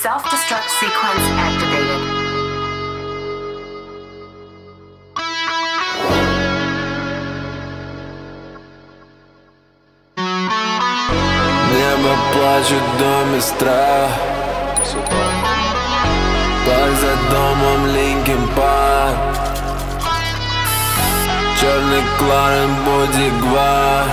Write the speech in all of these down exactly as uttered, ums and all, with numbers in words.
Self-destruct sequence activated. Небо плачет в доме страх. Парк за домом Линкин Парк. Черный Кларен бодигвар.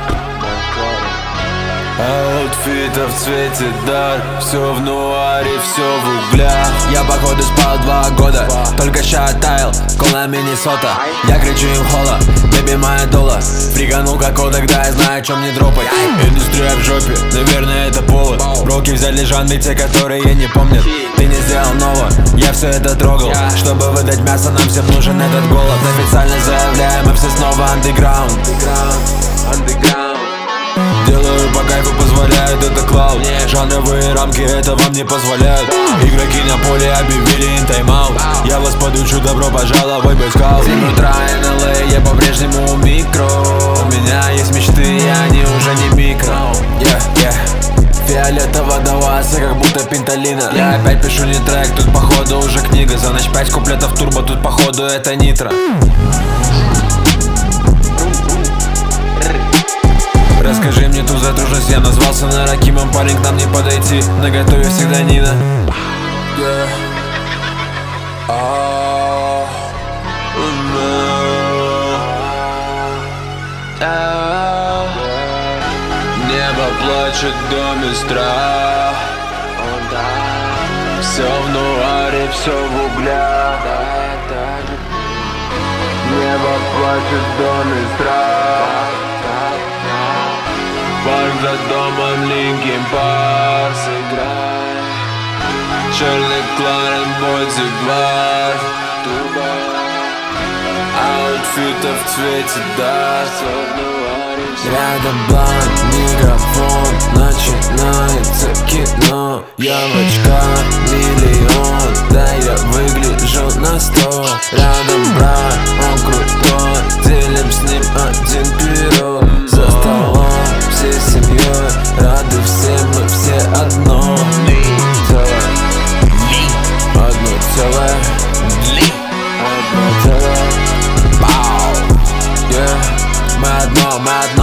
Аутфита в цвете дар. Все в нуаре, все в углях. Я походу спал два года, только ща оттаял. Кола Миннесота, я кричу им хола. Бэби моя дола, фриганул как когда я знаю, о чем не дропать. Индустрия в жопе, наверное это повод. Броки взяли жанры, те, которые не помнят. Ты не сделал ново, я все это трогал. Чтобы выдать мясо, нам всем нужен этот голод. Официально заявляем, мы все снова андеграунд. Делаю по кайфу, позволяют это клауд. Жанровые рамки это вам не позволяют. Игроки на поле объявили им тайм-аут. Я вас подучу, добро пожаловать, бойскаут. семь утра эн эл эй, я по-прежнему у микро. У меня есть мечты, и они уже не микро. yeah, yeah. Фиолетово до вас, как будто пинталина. Я опять пишу не трек, тут походу уже книга. За ночь пять куплетов турбо, тут походу это нитро. Расскажи мне ту задружность, я назвался Наракимом. Парень, к нам не подойти, наготове всегда Нина. yeah. oh, no. oh. Небо плачет в доме страх. Все в нуаре, все в углях. Небо плачет в доме страх. Парк за домом Линкин Парк. Сыграй. Черный Кларен бодигвар. Аутфита в цвете дарт. Рядом бланк, микрофон. Начинается кино. Я в очках миллион. Да я выгляжу на сто. Рядом брат, он крутой. Делим с ним один пирог. За столом всей семьей, рады все, мы все одно целое. Одно целое. Одно целое. yeah. Мы одно, мы одно.